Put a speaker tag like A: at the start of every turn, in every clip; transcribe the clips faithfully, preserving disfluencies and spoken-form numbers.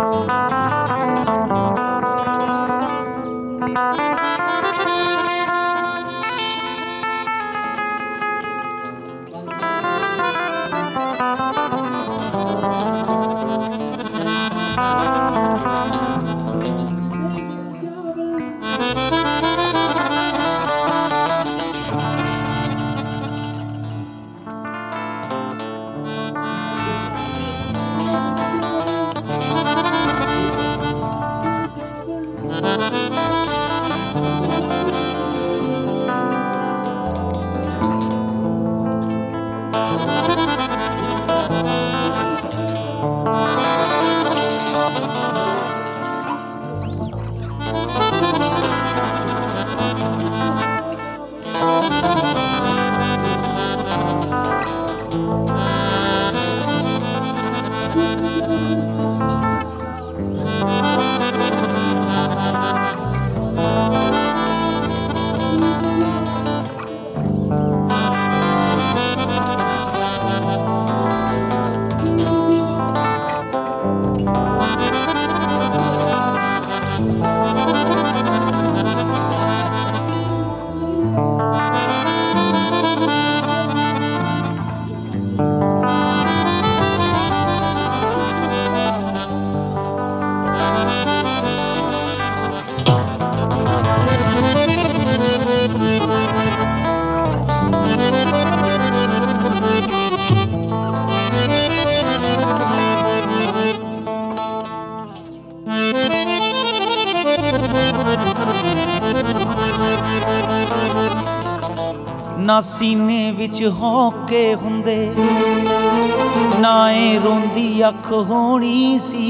A: ना सीने विच हौके हुंदे ना ए रोंदी अख होनी सी।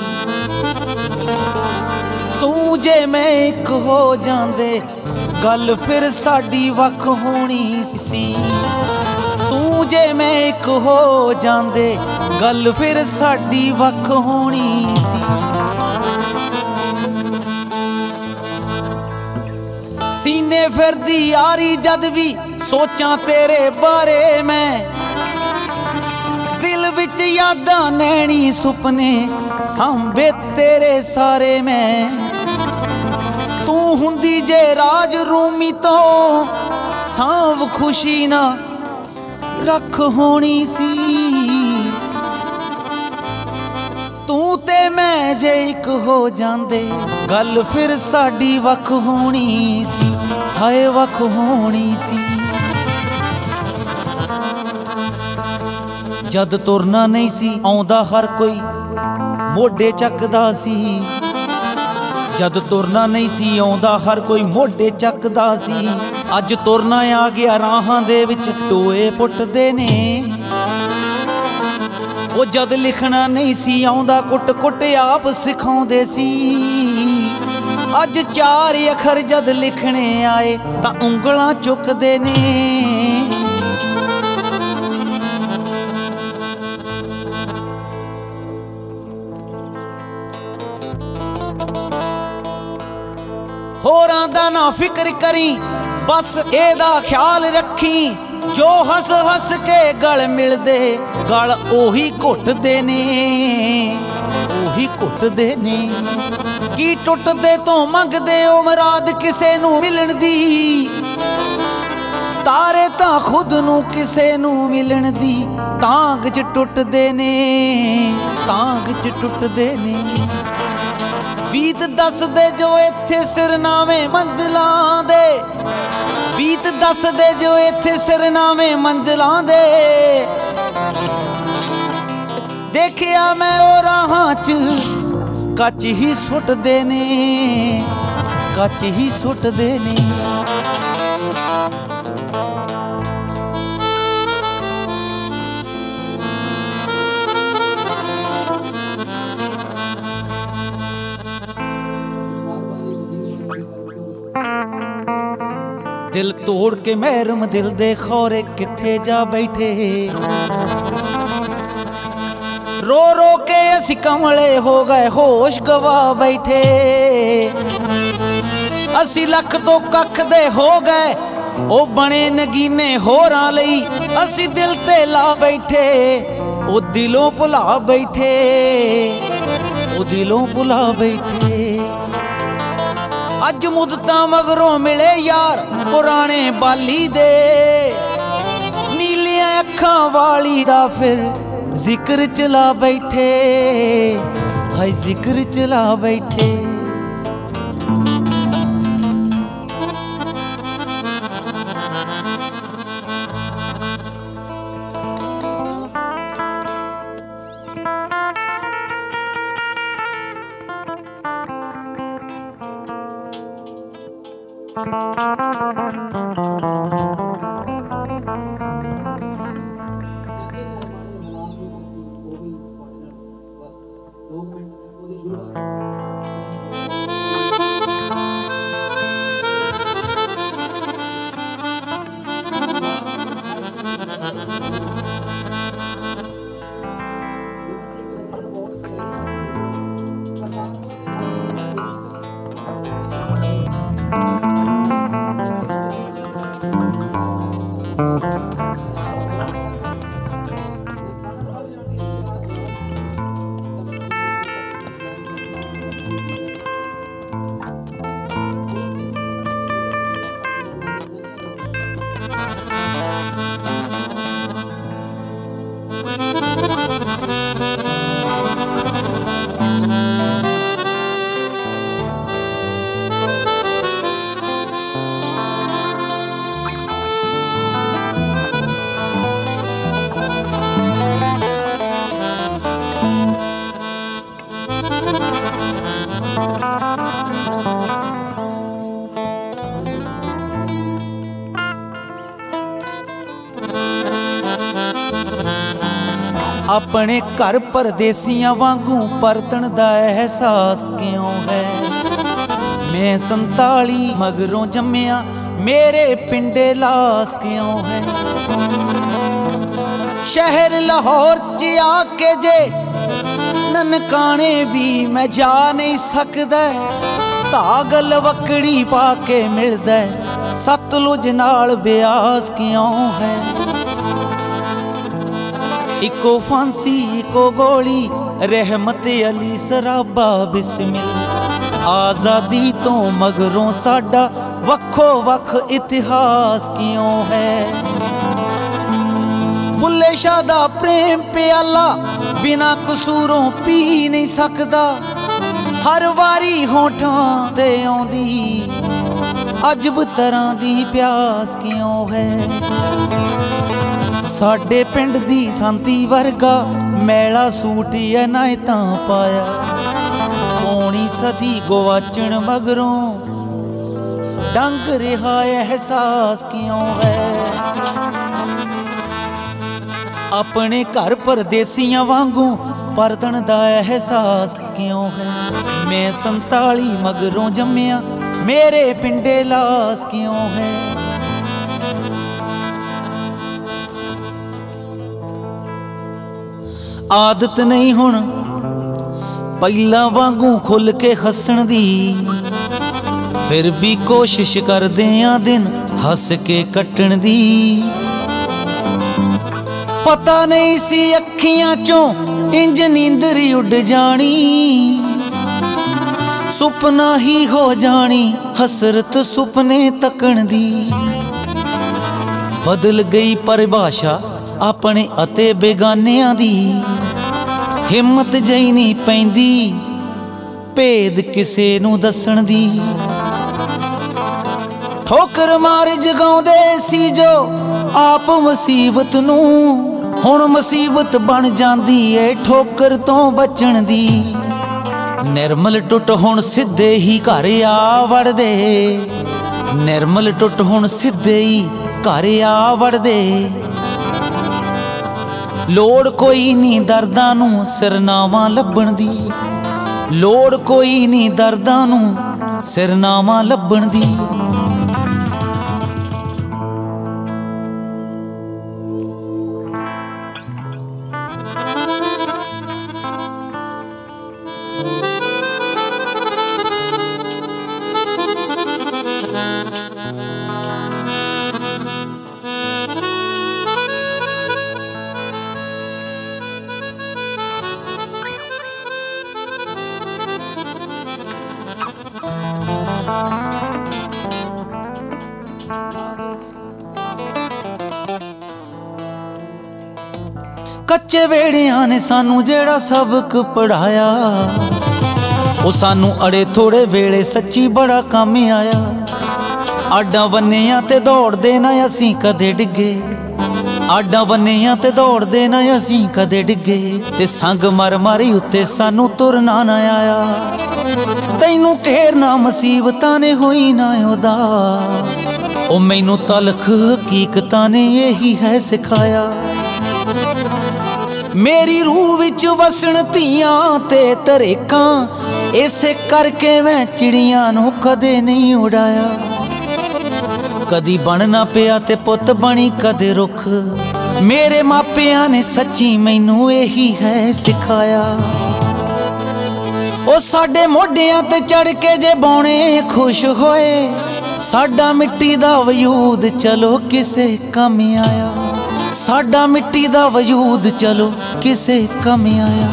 A: तू जे मैं एक हो जांदे गल फिर साडी वख होनी सी। तू जे मैं एक हो जांदे गल फिर साडी वख होनी सी। सीने फिरदी यारी जद भी सोचां तेरे बारे मैं, दिल विच यादां नैनी सुपने सांभे तेरे सारे मैं। तू हुंदी जे राज रूमी तो सांभ खुशी ना रख होनी सी। तू ते मैं जे एक हो जांदे गल फिर साडी वख होनी सी। हाय वख होनी सी। जद तुरना नहीं सी आउंदा हर कोई मोढे चकदा सी। जद तुरना नहीं सी आउंदा हर कोई मोढे चकदा सी। अज तुरना आ गया राहां दे विच टोए पुटदे ने। ओ जद लिखना नहीं सी आउंदा कुट कुट आप सिखाउंदे सी। अज चार अखर जद लिखने आए तां उंगलां चुकदे ने। होरां दा ना फिक्र करी बस एदा ख्याल रखी। जो हस हस के गल मिलदे गल ओही घुटदे ने। ओही घुटदे ने की टुटदे तो मंगदे ओ मुराद किसे नू मिलन दी। तारे तां खुद नू किसे नू मिलन दी तांग च टुटदे ने। तांग च टुटदे ने। बीत दस दे जो इत्थे सिरनामे मंजिलां दे। बीत दस दे जो इत्थे सिरनामे मंजिलां दे। देखिया मैं ओ राहां च कच ही सुटदे ने। कच ही सुटदे ने। दिल तोड़ के महरम दिल दे खौरे किथे जा बैठे। रो रो के असी कमले हो गए होश गवा बैठे। असी लख तो कख दे हो गए ओ बने नगीने होरां लई। असी दिल ते ला बैठे ਉਹ ਦਿਲੋਂ ਭੁਲਾ ਬੈਠੇ, ਉਹ ਦਿਲੋਂ ਭੁਲਾ ਬੈਠੇ। ਅੱਜ ਮੁੱਦਤਾਂ ਮਗਰੋਂ ਮਿਲੇ ਯਾਰ ਪੁਰਾਣੇ ਬਾਲੀ ਦੇ, ਨੀਲੀਆਂ ਅੱਖਾਂ ਵਾਲੀ ਦਾ ਫਿਰ ਜ਼ਿਕਰ ਚਲਾ ਬੈਠੇ, ਹਾਏ ਜ਼ਿਕਰ ਚਲਾ ਬੈਠੇ। ਆਪਣੇ ਘਰ ਪਰਦੇਸੀਆਂ ਵਾਂਗੂ ਪਰਤਣ ਦਾ ਅਹਿਸਾਸ ਕਿਉਂ ਹੈ। ਮੈਂ ਸੰਤਾਲੀ ਮਗਰੋਂ ਜੰਮਿਆ, ਮੇਰੇ ਪਿੰਡੇ ਲਾਸ ਕਿਉਂ ਹੈ। ਸ਼ਹਿਰ ਲਾਹੌਰ ਚ ਆ ਕੇ ਜੇ ਨਨਕਾਣੇ ਵੀ ਮੈਂ ਜਾ ਨਹੀਂ ਸਕਦਾ, ਧਾਗਲ ਵਕੜੀ ਪਾ ਕੇ ਮਿਲਦਾ ਸਤਲੁਜ ਨਾਲ ਬਿਆਸ ਕਿਉਂ ਹੈ। ਇੱਕੋ ਫਾਂਸੀ ਇੱਕੋ ਗੋਲੀ, ਰਹਿਮਤ ਅਲੀ ਸਰਾਬਾ ਬਿਸਮਿਲ। ਆਜ਼ਾਦੀ ਤੋਂ ਮਗਰੋਂ ਸਾਡਾ ਵੱਖੋ ਵੱਖ ਇਤਿਹਾਸ ਕਿਉਂ ਹੈ। ਬੁੱਲੇ ਸ਼ਾਹ ਦਾ ਪ੍ਰੇਮ ਪਿਆਲਾ ਬਿਨਾਂ ਕਸੂਰੋਂ ਪੀ ਨਹੀਂ ਸਕਦਾ, ਹਰ ਵਾਰੀ ਹੋਠਾਂ ਤੇ ਆਉਂਦੀ ਅਜਬ ਤਰ੍ਹਾਂ ਦੀ ਪਿਆਸ ਕਿਉਂ ਹੈ। ਸਾਡੇ ਪਿੰਡ ਦੀ ਸੰਤੀ ਵਰਗਾ ਮੈਲਾ ਸੂਟ ਇਨਾਇਤਾਂ ਪਾਇਆ, ਪੌਣੀ ਸਦੀ ਗਵਾਚਣ ਮਗਰੋਂ ਡੰਗ ਰਿਹਾ ਅਹਿਸਾਸ ਕਿਉਂ ਹੈ। ਆਪਣੇ ਘਰ ਪਰਦੇਸੀਆਂ ਵਾਂਗੂ ਪਰਤਣ ਦਾ ਅਹਿਸਾਸ ਕਿਉਂ ਹੈ। ਮੈਂ ਸੰਤਾਲੀ ਮਗਰੋਂ ਜੰਮਿਆ, ਮੇਰੇ ਪਿੰਡੇ ਲਾਸ ਕਿਉਂ ਹੈ। ਆਦਤ ਨਹੀਂ ਹੁਣ ਪਹਿਲਾਂ ਵਾਂਗੂ ਖੁੱਲ ਕੇ ਹੱਸਣ ਦੀ, ਫਿਰ ਵੀ ਕੋਸ਼ਿਸ਼ ਕਰਦੇ ਆਂ ਦਿਨ ਹੱਸ ਕੇ ਕੱਟਣ ਦੀ। ਪਤਾ ਨਹੀਂ ਸੀ ਅੱਖੀਆਂ ਚੋਂ ਇੰਜ ਨੀਂਦਰ ਉੱਡ ਜਾਣੀ, ਸੁਪਨਾ ਹੀ ਹੋ ਜਾਣੀ ਹਸਰਤ ਸੁਪਨੇ ਤੱਕਣ ਦੀ। ਬਦਲ ਗਈ ਪਰਿਭਾਸ਼ਾ ਆਪਣੇ ਅਤੇ ਬੇਗਾਨਿਆਂ ਦੀ, ਹਿੰਮਤ ਜਿਹੀ ਨਹੀਂ ਪੈਂਦੀ ਭੇਦ ਕਿਸੇ ਨੂੰ ਦੱਸਣ ਦੀ। ਠੋਕਰ ਮਾਰ ਜਗਾਉਂਦੇ ਸੀ ਜੋ ਆਪ ਮੁਸੀਬਤ ਨੂੰ, ਹੁਣ ਮੁਸੀਬਤ ਬਣ ਜਾਂਦੀ ਏ ਠੋਕਰ ਤੋਂ ਬਚਣ ਦੀ। ਨਿਰਮਲ ਟੁੱਟ ਹੁਣ ਸਿੱਧੇ ਹੀ ਘਰ ਆ ਵੜਦੇ, ਨਿਰਮਲ ਟੁੱਟ ਹੁਣ ਸਿੱਧੇ ਹੀ ਘਰ ਆ ਵੜਦੇ। ਲੋੜ ਕੋਈ ਨਹੀਂ ਦਰਦਾਂ ਨੂੰ ਸਿਰਨਾਵਾਂ ਲੱਭਣ ਦੀ, ਲੋੜ ਕੋਈ ਨਹੀਂ ਦਰਦਾਂ ਨੂੰ ਸਿਰਨਾਵਾਂ ਲੱਭਣ ਦੀ। ਉੱਚੇ ਵੇੜਿਆਂ ਨੇ ਸਾਨੂੰ ਜਿਹੜਾ ਸਬਕ ਪੜਾਇਆ, ਉਹ ਸਾਨੂੰ ਅੜੇ ਥੋੜੇ ਵੇਲੇ ਸੱਚੀ ਬੜਾ ਕੰਮ ਆਇਆ। ਆਡਾਂ ਵੰਨਿਆਂ ਤੇ ਦੌੜਦੇ ਨਾ ਅਸੀਂ ਕਦੇ ਡਿੱਗੇ, ਆਡਾਂ ਵੰਨਿਆਂ ਤੇ ਦੌੜਦੇ ਨਾ ਅਸੀਂ ਕਦੇ ਡਿੱਗੇ, ਤੇ ਸੰਗ ਮਰ ਮਾਰੀ ਉੱਤੇ ਸਾਨੂੰ ਤੁਰਨਾ ਨਾ ਆਇਆ। ਤੈਨੂੰ ਘੇਰਨਾ ਮੁਸੀਬਤਾਂ ਨੇ ਹੋਈ ਨਾ ਉਦਾਸ, ਉਹ ਮੈਨੂੰ ਤਲਖ ਹਕੀਕਤਾਂ ਨੇ ਇਹੀ ਹੈ ਸਿਖਾਇਆ। ਮੇਰੀ ਰੂਹ ਵਿੱਚ ਵਸਣ ਧੀਆਂ ਤੇ ਤਰੇਕਾਂ, ਇਸੇ ਕਰਕੇ ਮੈਂ ਚਿੜੀਆਂ ਨੂੰ ਕਦੇ ਨਹੀਂ ਉਡਾਇਆ। ਕਦੀ ਬਣਨਾ ਪਿਆ ਤੇ ਪੁੱਤ ਬਣੀ ਕਦੇ ਰੁੱਖ, ਮੇਰੇ ਮਾਪਿਆਂ ਨੇ ਸੱਚੀ ਮੈਨੂੰ ਇਹੀ ਹੈ ਸਿਖਾਇਆ। ਉਹ ਸਾਡੇ ਮੋਢਿਆਂ ਤੇ ਚੜ ਕੇ ਜੇ ਬੌਣੇ ਖੁਸ਼ ਹੋਏ, ਸਾਡਾ ਮਿੱਟੀ ਦਾ ਵਜੂਦ ਚਲੋ ਕਿਸੇ ਕੰਮ ਆਇਆ, ਸਾਡਾ ਮਿੱਟੀ ਦਾ ਵਜੂਦ ਚਲੋ ਕਿਸੇ ਕੰਮ ਆਇਆ।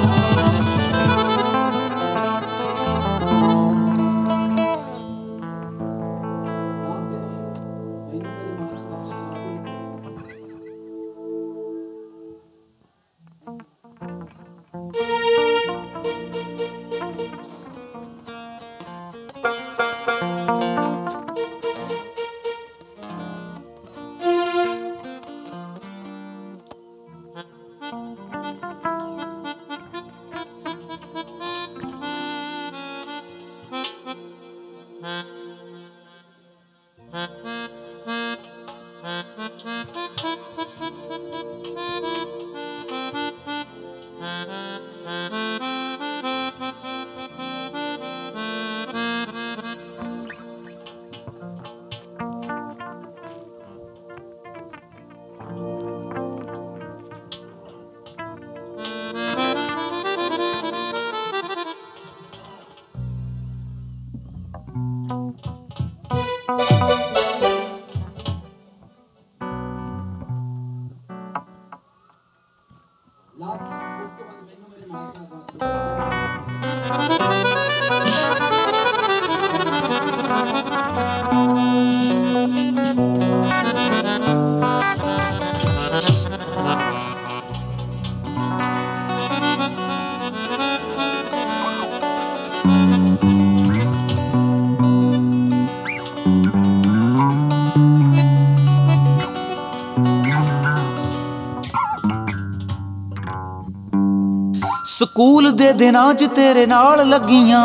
A: ਸਕੂਲ ਦੇ ਦਿਨਾਂ 'ਚ ਤੇਰੇ ਨਾਲ ਲੱਗੀਆਂ,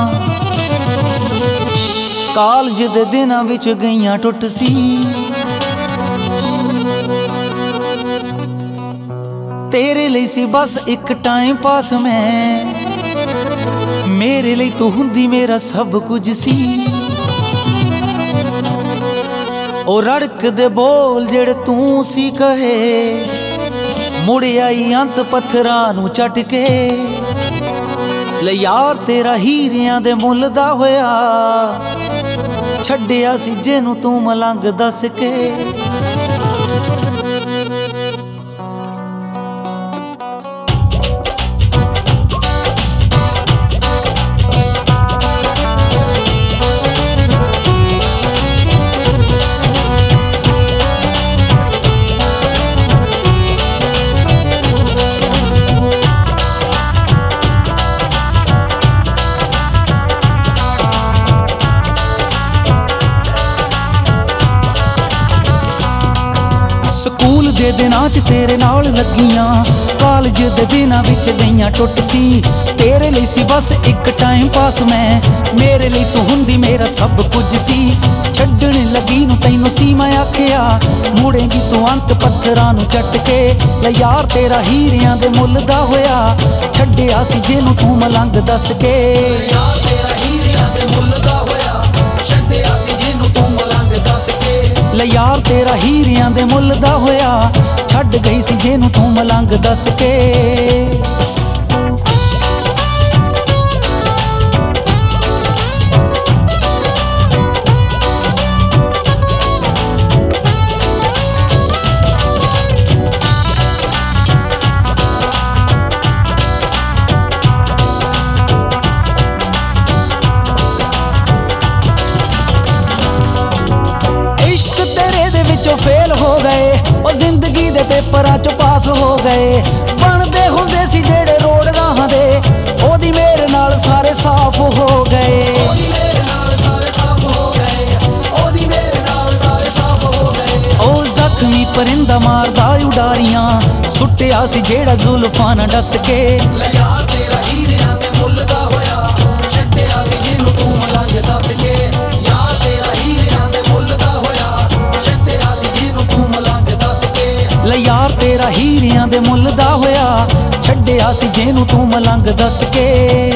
A: ਕਾਲਜ ਦੇ ਦਿਨਾਂ ਵਿੱਚ ਗਈਆਂ ਟੁੱਟ ਸੀ। ਤੇਰੇ ਲਈ ਸੀ ਬਸ ਇੱਕ ਟਾਈਮ ਪਾਸ ਮੈਂ, ਮੇਰੇ ਲਈ ਤੂੰ ਹੁੰਦੀ ਮੇਰਾ ਸਭ ਕੁਝ ਸੀ। ਉਹ ਰੜਕ ਦੇ ਬੋਲ ਜਿਹੜੇ ਤੂੰ ਸੀ ਕਹੇ, ਮੁੜ ਆਈ ਅੰਤ ਪੱਥਰਾਂ ਨੂੰ ਚੱਟ ਕੇ। ਲੈ ਯਾਰ ਤੇਰਾ ਹੀਰਿਆਂ ਦੇ ਮੁੱਲ ਦਾ ਹੋਇਆ, ਛੱਡਿਆ ਸੀ ਜਿਹਨੂੰ ਤੂੰ ਮਲੰਗ ਦੱਸ ਕੇ। ਸਕੂਲ ਦੇ ਦਿਨਾਂ 'ਚ ਤੇਰੇ ਨਾਲ ਲੱਗੀਆਂ, ਕਾਲਜ ਦੇ ਦਿਨਾਂ ਵਿੱਚ ਗਈਆਂ ਟੁੱਟ ਸੀ। ਤੇਰੇ ਲਈ ਸੀ ਬਸ ਇੱਕ ਟਾਈਮ ਪਾਸ ਮੈਂ, ਮੇਰੇ ਲਈ ਤੂੰ ਹੁੰਦੀ ਮੇਰਾ ਸਭ ਕੁਝ ਸੀ। ਛੱਡਣ ਲੱਗੀ ਨੂੰ ਤੈਨੂੰ ਸੀ ਮੈਂ ਆਖਿਆ, ਮੁੜੇਂਗੀ ਤੂੰ ਅੰਤ ਪੱਥਰਾਂ ਨੂੰ ਚੱਟ ਕੇ। ਲੈ ਯਾਰ ਤੇਰਾ ਹੀਰਿਆਂ ਦੇ ਮੁੱਲ ਦਾ ਹੋਇਆ, ਛੱਡਿਆ ਸੀ ਜਿਹਨੂੰ ਤੂੰ ਮਲੰਗ ਦੱਸ ਕੇ। ਯਾਰ ਤੇਰਾ ਹੀਰਿਆਂ ਦੇ ਮੁੱਲ ਦਾ ਹੋਇਆ, ਛੱਡਿਆ ਸੀ ਜਿਹਨੂੰ ਤੂੰ ਮਲੰਗ ਦੱਸ ਕੇ। ਲੈ ਯਾਰ ਤੇਰਾ ਹੀਰਿਆਂ ਦੇ ਮੁੱਲ ਦਾ ਹੋਇਆ, ਛੱਡ ਗਈ ਸੀ ਜਿਹਨੂੰ ਤੂੰ ਮਲੰਗ ਦੱਸ ਕੇ। ਫੇਲ ਹੋ ਗਏ ਉਹ ਜ਼ਿੰਦਗੀ ਦੇ ਪੇਪਰਾਂ 'ਚੋਂ ਪਾਸ ਹੋ ਗਏ, ਬਣ ਪਰਿੰਦਾ ਮਾਰਦਾ ਉਡਾਰੀਆਂ, ਸੁੱਟਿਆ ਸੀ ਜਿਹੜਾ ਜ਼ੁਲਫਾਂ ਨਾਲ ਡੱਸ ਕੇ।
B: ਲੈ ਯਾਰ ਤੇਰਾ ਹੀਰਿਆਂ ਦੇ ਮੁੱਲ ਦਾ ਹੋਇਆ, ਛੱਡਿਆ ਸੀ ਜਿਹਨੂੰ ਤੂੰ ਮਲੰਗ ਦੱਸ ਕੇ। ਯਾਰ ਤੇਰਾ ਹੀਰਿਆਂ ਦੇ ਮੁੱਲ ਦਾ ਹੋਇਆ, ਛੱਡਿਆ ਸੀ ਜਿਹਨੂੰ ਤੂੰ ਮਲੰਗ ਦੱਸ ਕੇ।
A: ਲੈ ਯਾਰ ਤੇਰਾ ਹੀਰਿਆਂ ਦੇ ਮੁੱਲ ਦਾ ਹੋਇਆ, ਛੱਡਿਆ ਸੀ ਜਿਹਨੂੰ ਤੂੰ ਮਲੰਗ ਦੱਸ ਕੇ।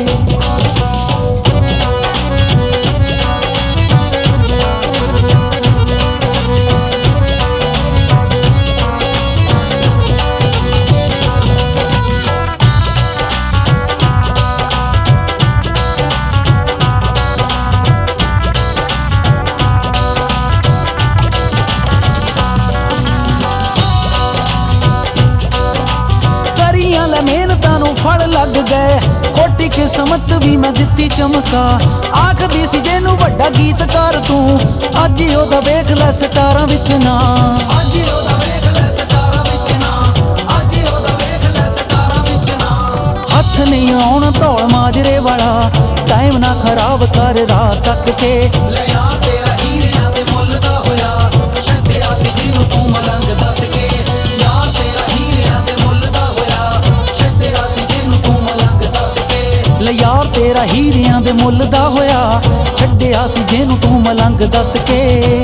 A: ਮਿਹਨਤਾਂ ਨੂੰ ਫਲ ਲੱਗ ਗਏ, ਖੋਟੀ ਕਿਸਮਤ ਵੀ ਮੈਂ ਦਿੱਤੀ ਚਮਕਾ। ਆਖਦੀ ਸੀ ਜਿਹਨੂੰ ਵੱਡਾ ਗੀਤਕਾਰ ਤੂੰ, ਅੱਜ ਉਹਦਾ ਵੇਖ ਲੈ ਸਟਾਰਾਂ ਵਿੱਚ ਨਾ।
B: ਅੱਜ ਉਹਦਾ ਵੇਖ ਲੈ ਸਟਾਰਾਂ ਵਿੱਚ ਨਾ, ਅੱਜ ਉਹਦਾ ਵੇਖ ਲੈ ਸਟਾਰਾਂ ਵਿੱਚ ਨਾ।
A: ਹੱਥ ਨਹੀਂ ਆਉਣ ਧੌਲ ਮਾਜਰੇ ਵਾਲਾ, ਟਾਈਮ ਨਾ ਖਰਾਬ ਕਰ ਰਾਤ ਤੱਕ ਕੇ।
B: ਲੈ ਯਾਰ ਤੇਰਾ ਹੀਰਿਆਂ ਦੇ ਮੁੱਲ ਦਾ ਹੋਇਆ, ਛੱਡਿਆ ਸੀ ਜਿਹਨੂੰ ਤੂੰ ਮਲੰਗ ਦੱਸ ਕੇ। ਯਾਰ ਤੇਰਾ ਹੀਰਿਆਂ ਦੇ ਮੁੱਲ ਦਾ ਹੋਇਆ, ਛੱਡਿਆ ਸੀ ਜਿਹਨੂੰ ਤੂੰ ਮਲੰਗ ਦੱਸ ਕੇ।
A: ਲੈ ਯਾਰ ਤੇਰਾ ਹੀਰਿਆਂ ਦੇ ਮੁੱਲ ਦਾ ਹੋਇਆ, ਛੱਡਿਆ ਸੀ ਜਿਹਨੂੰ ਤੂੰ ਮਲੰਗ ਦੱਸ ਕੇ।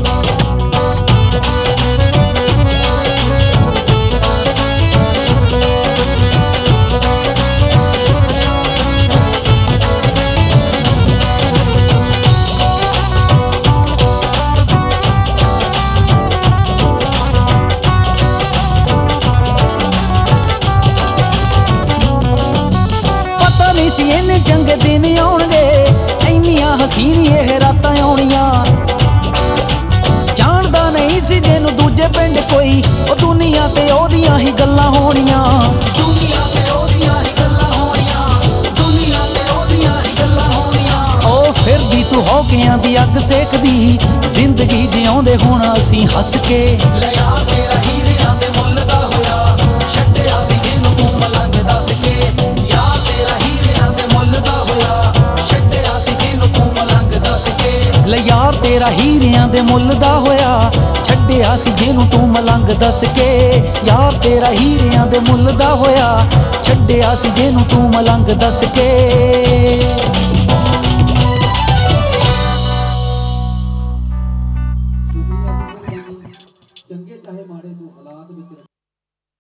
A: ਸੀ ਇਹਨੇ ਚੰਗੇ ਦਿਨ ਆਉਣਗੇ, ਇੰਨੀਆਂ ਹਸੀਨ ਇਹ ਰਾਤਾਂ ਆਉਣੀਆਂ। ਜਾਣਦਾ ਨਹੀਂ ਸੀ ਜਿਹਨੂੰ ਦੂਜੇ ਪਿੰਡ ਕੋਈ, ਉਹ ਦੁਨੀਆ ਤੇ ਉਹਦੀਆਂ ਹੀ ਗੱਲਾਂ ਹੋਣੀਆਂ।
B: ਦੁਨੀਆ ਤੇ ਉਹਦੀਆਂ ਹੀ ਗੱਲਾਂ ਹੋਣੀਆਂ, ਦੁਨੀਆ ਤੇ ਉਹਦੀਆਂ ਹੀ ਗੱਲਾਂ ਹੋਣੀਆਂ।
A: ਉਹ ਫਿਰਦੀ ਤੂੰ ਹੌਕਿਆਂ ਦੀ ਅੱਗ ਸੇਕਦੀ, ਜ਼ਿੰਦਗੀ ਜਿਉਂਦੇ ਹੁਣ ਅਸੀਂ ਹੱਸ ਕੇ।
B: ਲੈ ਯਾਰ ਤੇਰਾ ਹੀਰਿਆਂ ਦੇ ਮੁੱਲ ਦਾ ਹੋਇਆ, ਛੱਡਿਆ ਸੀ ਜਿਹਨੂੰ ਤੂੰ ਮਲੰਗ ਦੱਸ ਕੇ। ਯਾਰ ਤੇਰਾ ਹੀਰਿਆਂ ਦੇ ਮੁੱਲ ਦਾ ਹੋਇਆ, ਛੱਡਿਆ ਸੀ ਜਿਹਨੂੰ ਤੂੰ ਮਲੰਗ ਦੱਸ ਕੇ।
A: ਲੈ ਯਾਰ ਤੇਰਾ ਹੀਰਿਆਂ ਦੇ ਮੁੱਲ ਦਾ ਹੋਇਆ, ਛੱਡਿਆ ਸੀ ਜਿਹਨੂੰ ਤੂੰ ਮਲੰਗ ਦੱਸ ਕੇ। ਯਾਰ ਤੇਰਾ ਹੀਰਿਆਂ ਦੇ ਮੁੱਲ ਦਾ ਹੋਇਆ, ਛੱਡਿਆ ਸੀ ਜਿਹਨੂੰ ਤੂੰ ਮਲੰਗ ਦੱਸ ਕੇ।